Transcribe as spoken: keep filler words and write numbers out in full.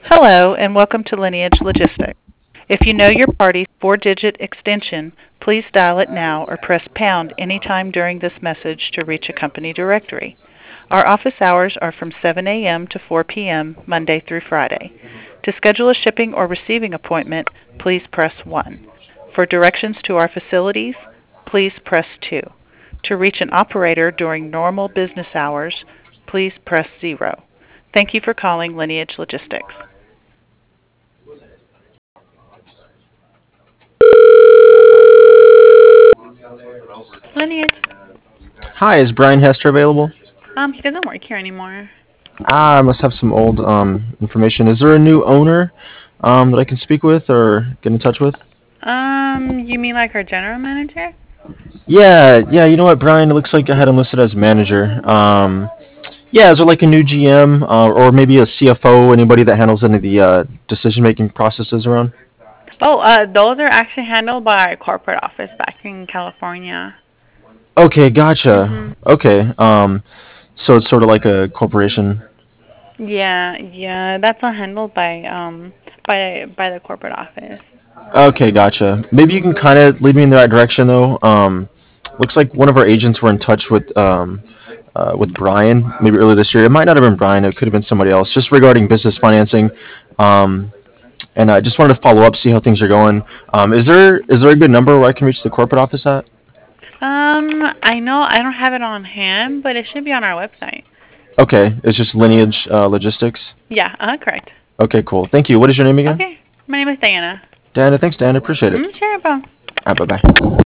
Hello, and welcome to Lineage Logistics. If you know your party's four-digit extension, please dial it now or press pound anytime during this message to reach a company directory. Our office hours are from seven a.m. to four p.m., Monday through Friday. To schedule a shipping or receiving appointment, please press one. For directions to our facilities, please press two. To reach an operator during normal business hours, please press zero. Thank you for calling Lineage Logistics. Lineage. Hi, is Brian Hester available? Um, he doesn't work here anymore. Ah, I must have some old um, information. Is there a new owner um, that I can speak with or get in touch with? Um, you mean like our general manager? Yeah, yeah. You know what, Brian? It looks like I had him listed as manager. Um, yeah, is there like a new G M uh, or maybe a C F O? Anybody that handles any of the uh, decision-making processes around? Oh, uh, those are actually handled by our corporate office back in California. Okay, gotcha. Mhm. Okay, um, so it's sort of like a corporation. Yeah, yeah, that's all handled by um by by the corporate office. Okay, gotcha. Maybe you can kind of lead me in the right direction, though. Um, looks like one of our agents were in touch with um, uh, with Brian maybe earlier this year. It might not have been Brian. It could have been somebody else. Just regarding business financing, um, and I just wanted to follow up, see how things are going. Um, is there is there a good number where I can reach the corporate office at? Um, I know I don't have it on hand, but it should be on our website. Okay, it's just Lineage uh, Logistics. Yeah, uh, correct. Okay, cool. Thank you. What is your name again? Okay, my name is Diana. Dana. Thanks, Dan. I appreciate it. Mm, sure, bro. All right, bye bye.